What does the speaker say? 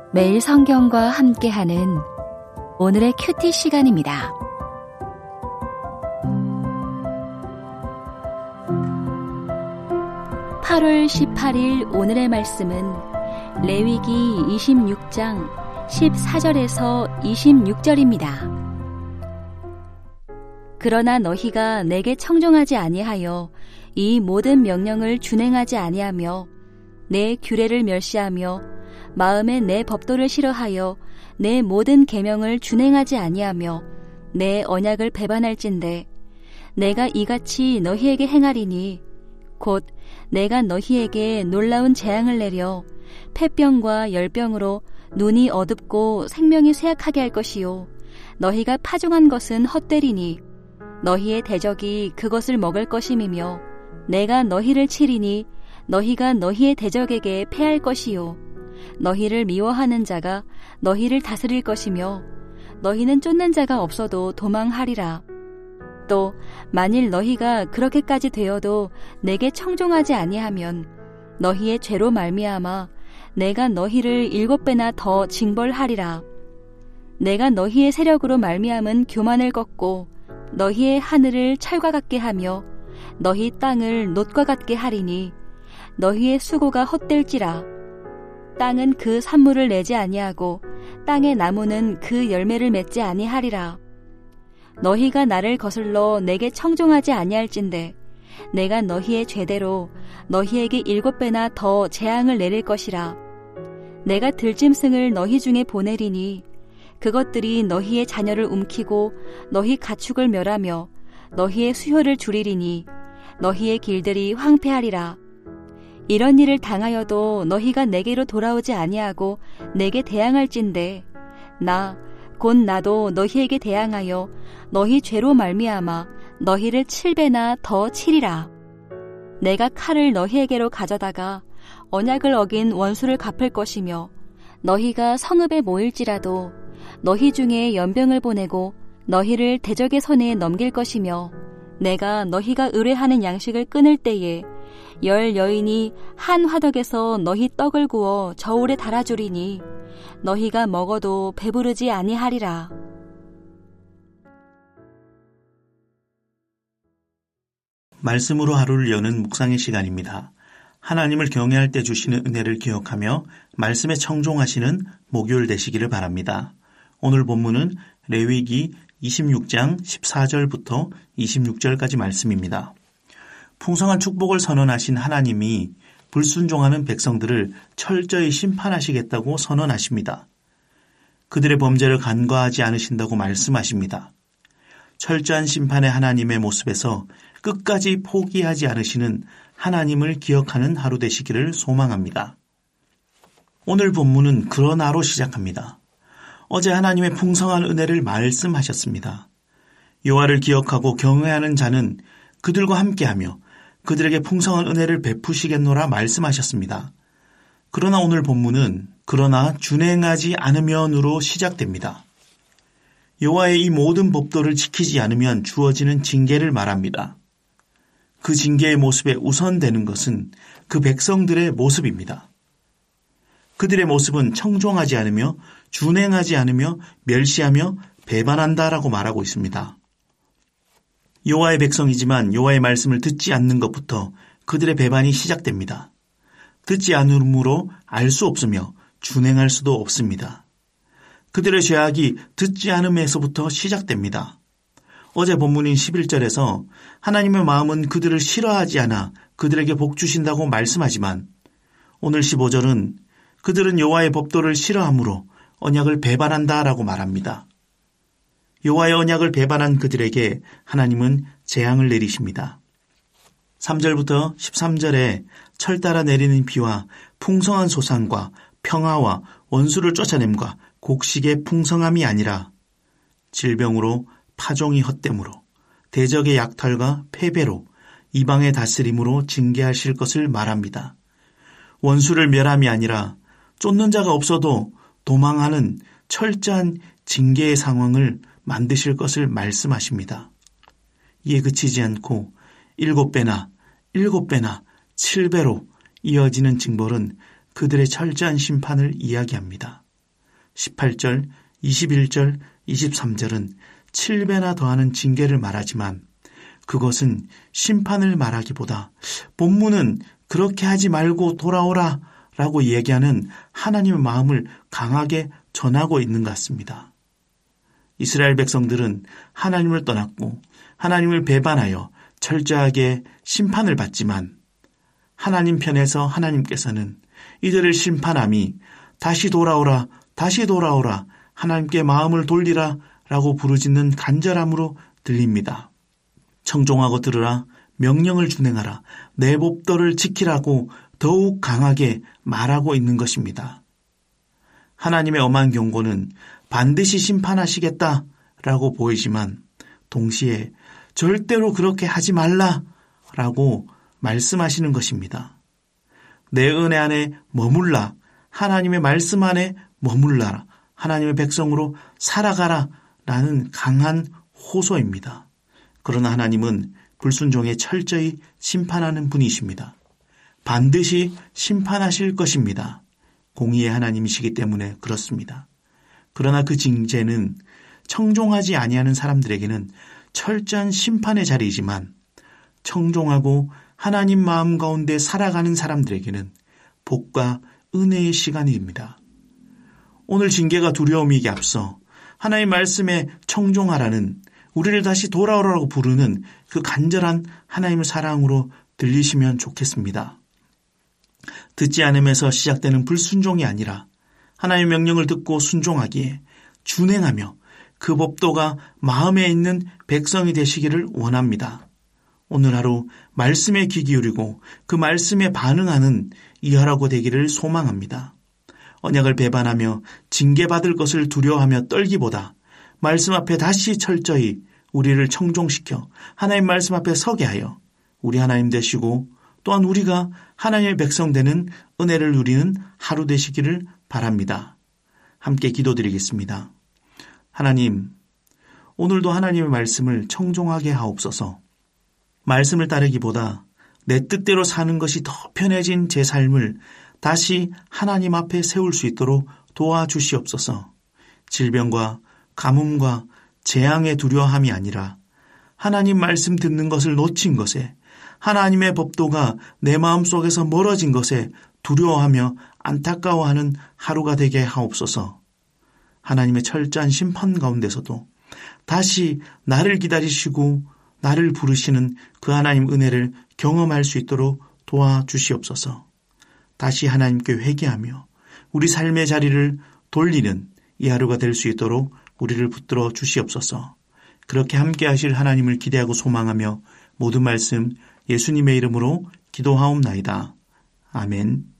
매일 성경과 함께하는 오늘의 큐티 시간입니다. (8월 18일) 오늘의 말씀은 레위기 26장 14절에서 26절입니다. 그러나 너희가 내게 청종하지 아니하여 이 모든 명령을 준행하지 아니하며 내 규례를 멸시하며 마음에 내 법도를 싫어하여 내 모든 계명을 준행하지 아니하며 내 언약을 배반할진대 내가 이같이 너희에게 행하리니 곧 내가 너희에게 놀라운 재앙을 내려 폐병과 열병으로 눈이 어둡고 생명이 쇠약하게 할 것이요 너희가 파종한 것은 헛되리니 너희의 대적이 그것을 먹을 것임이며 내가 너희를 치리니 너희가 너희의 대적에게 패할 것이요 너희를 미워하는 자가 너희를 다스릴 것이며 너희는 쫓는 자가 없어도 도망하리라. 또 만일 너희가 그렇게까지 되어도 내게 청종하지 아니하면 너희의 죄로 말미암아 내가 너희를 7배나 더 징벌하리라. 내가 너희의 세력으로 말미암은 교만을 꺾고 너희의 하늘을 철과 같게 하며 너희 땅을 놋과 같게 하리니 너희의 수고가 헛될지라. 땅은 그 산물을 내지 아니하고 땅의 나무는 그 열매를 맺지 아니하리라. 너희가 나를 거슬러 내게 청종하지 아니할진대 내가 너희의 죄대로 너희에게 7배나 더 재앙을 내릴 것이라. 내가 들짐승을 너희 중에 보내리니 그것들이 너희의 자녀를 움키고 너희 가축을 멸하며 너희의 수효를 줄이리니 너희의 길들이 황폐하리라. 이런 일을 당하여도 너희가 내게로 돌아오지 아니하고 내게 대항할진대 곧 나도 너희에게 대항하여 너희 죄로 말미암아 너희를 7배나 더 치리라. 내가 칼을 너희에게로 가져다가 언약을 어긴 원수를 갚을 것이며 너희가 성읍에 모일지라도 너희 중에 연병을 보내고 너희를 대적의 손에 넘길 것이며 내가 너희가 의뢰하는 양식을 끊을 때에 10 여인이 한 화덕에서 너희 떡을 구워 저울에 달아주리니 너희가 먹어도 배부르지 아니하리라. 말씀으로 하루를 여는 묵상의 시간입니다. 하나님을 경외할 때 주시는 은혜를 기억하며 말씀에 청종하시는 목요일 되시기를 바랍니다. 오늘 본문은 레위기 26장 14절부터 26절까지 말씀입니다. 풍성한 축복을 선언하신 하나님이 불순종하는 백성들을 철저히 심판하시겠다고 선언하십니다. 그들의 범죄를 간과하지 않으신다고 말씀하십니다. 철저한 심판의 하나님의 모습에서 끝까지 포기하지 않으시는 하나님을 기억하는 하루 되시기를 소망합니다. 오늘 본문은 그러나로 시작합니다. 어제 하나님의 풍성한 은혜를 말씀하셨습니다. 여호와를 기억하고 경외하는 자는 그들과 함께하며 그들에게 풍성한 은혜를 베푸시겠노라 말씀하셨습니다. 그러나 오늘 본문은 그러나 준행하지 않으면으로 시작됩니다. 여호와의 이 모든 법도를 지키지 않으면 주어지는 징계를 말합니다. 그 징계의 모습에 우선되는 것은 그 백성들의 모습입니다. 그들의 모습은 청종하지 않으며 준행하지 않으며 멸시하며 배반한다라고 말하고 있습니다. 여호와의 백성이지만 여호와의 말씀을 듣지 않는 것부터 그들의 배반이 시작됩니다. 듣지 않으므로 알 수 없으며 준행할 수도 없습니다. 그들의 죄악이 듣지 않음에서부터 시작됩니다. 어제 본문인 11절에서 하나님의 마음은 그들을 싫어하지 않아 그들에게 복 주신다고 말씀하지만 오늘 15절은 그들은 여호와의 법도를 싫어하므로 언약을 배반한다라고 말합니다. 여호와의 언약을 배반한 그들에게 하나님은 재앙을 내리십니다. 3절부터 13절에 철 따라 내리는 비와 풍성한 소산과 평화와 원수를 쫓아냄과 곡식의 풍성함이 아니라 질병으로 파종이 헛됨으로 대적의 약탈과 패배로 이방의 다스림으로 징계하실 것을 말합니다. 원수를 멸함이 아니라 쫓는 자가 없어도 도망하는 철저한 징계의 상황을 만드실 것을 말씀하십니다. 이에 그치지 않고 7배나 7배로 이어지는 징벌은 그들의 철저한 심판을 이야기합니다. 18절, 21절, 23절은 7배나 더하는 징계를 말하지만 그것은 심판을 말하기보다 본문은 그렇게 하지 말고 돌아오라 라고 얘기하는 하나님의 마음을 강하게 전하고 있는 것 같습니다. 이스라엘 백성들은 하나님을 떠났고 하나님을 배반하여 철저하게 심판을 받지만 하나님 편에서 하나님께서는 이들을 심판함이 다시 돌아오라, 다시 돌아오라, 하나님께 마음을 돌리라 라고 부르짖는 간절함으로 들립니다. 청종하고 들으라, 명령을 준행하라, 내 법도를 지키라고 더욱 강하게 말하고 있는 것입니다. 하나님의 엄한 경고는 반드시 심판하시겠다라고 보이지만 동시에 절대로 그렇게 하지 말라라고 말씀하시는 것입니다. 내 은혜 안에 머물라, 하나님의 말씀 안에 머물라, 하나님의 백성으로 살아가라 라는 강한 호소입니다. 그러나 하나님은 불순종에 철저히 심판하는 분이십니다. 반드시 심판하실 것입니다. 공의의 하나님이시기 때문에 그렇습니다. 그러나 그 징계는 청종하지 아니하는 사람들에게는 철저한 심판의 자리이지만 청종하고 하나님 마음 가운데 살아가는 사람들에게는 복과 은혜의 시간입니다. 오늘 징계가 두려움이기에 앞서 하나님 말씀에 청종하라는 우리를 다시 돌아오라고 부르는 그 간절한 하나님의 사랑으로 들리시면 좋겠습니다. 듣지 않음에서 시작되는 불순종이 아니라 하나님의 명령을 듣고 순종하기에 준행하며 그 법도가 마음에 있는 백성이 되시기를 원합니다. 오늘 하루 말씀에 귀 기울이고 그 말씀에 반응하는 이하라고 되기를 소망합니다. 언약을 배반하며 징계받을 것을 두려워하며 떨기보다 말씀 앞에 다시 철저히 우리를 청종시켜 하나님 말씀 앞에 서게 하여 우리 하나님 되시고 또한 우리가 하나님의 백성 되는 은혜를 누리는 하루 되시기를 바랍니다. 함께 기도드리겠습니다. 하나님, 오늘도 하나님의 말씀을 청종하게 하옵소서. 말씀을 따르기보다 내 뜻대로 사는 것이 더 편해진 제 삶을 다시 하나님 앞에 세울 수 있도록 도와주시옵소서. 질병과 가뭄과 재앙의 두려움이 아니라 하나님 말씀 듣는 것을 놓친 것에 하나님의 법도가 내 마음속에서 멀어진 것에 두려워하며 안타까워하는 하루가 되게 하옵소서. 하나님의 철저한 심판 가운데서도 다시 나를 기다리시고 나를 부르시는 그 하나님 은혜를 경험할 수 있도록 도와주시옵소서. 다시 하나님께 회개하며 우리 삶의 자리를 돌리는 이 하루가 될 수 있도록 우리를 붙들어 주시옵소서. 그렇게 함께 하실 하나님을 기대하고 소망하며 모든 말씀 예수님의 이름으로 기도하옵나이다. 아멘.